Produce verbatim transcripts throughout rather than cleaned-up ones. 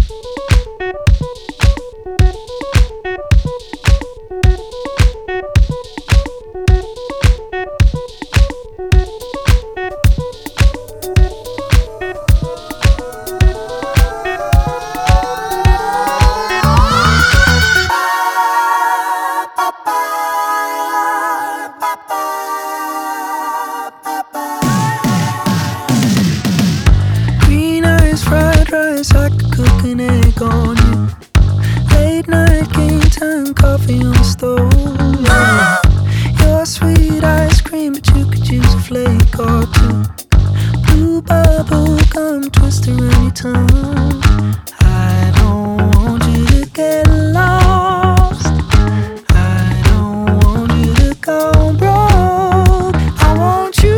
Green eyes, fried rice, I could cook an egg on you. Late night game time, coffee on the stove, yeah. Your sweet ice cream, but you could use a flake or two. Blue bubble gum twist around your tongue. I don't want you to get lost. I don't want you to go broke. I want you.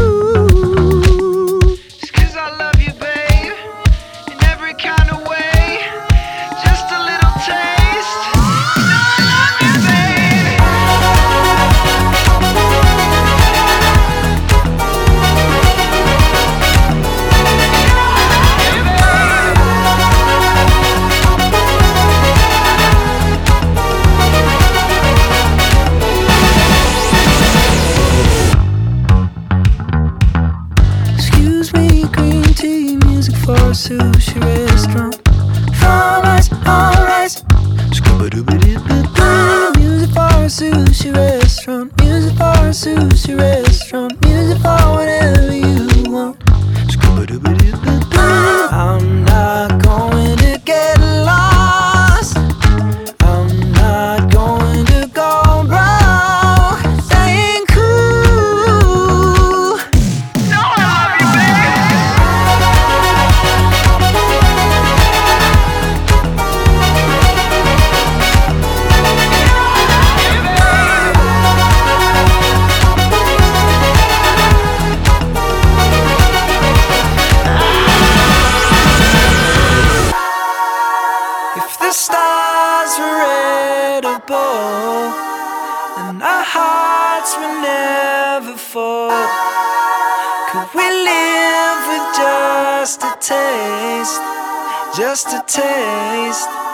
It's 'cause I love you, babe, in every kind of way. Just a little taste. You know I love you, babe. Excuse me, green tea, music for a sushi restaurant. From ice on rice. Scuba-dooba-doo-ba-doo. Music for a sushi restaurant. Music for a sushi restaurant. Music for whatever you want. Scuba-dooba-doo-ba-doo. I'm not going to get lost. I'm not going to go broke. Staying cool. No, I love you, babe. If the stars were edible, then our hearts would never fall. Could we live with just a taste, just a taste?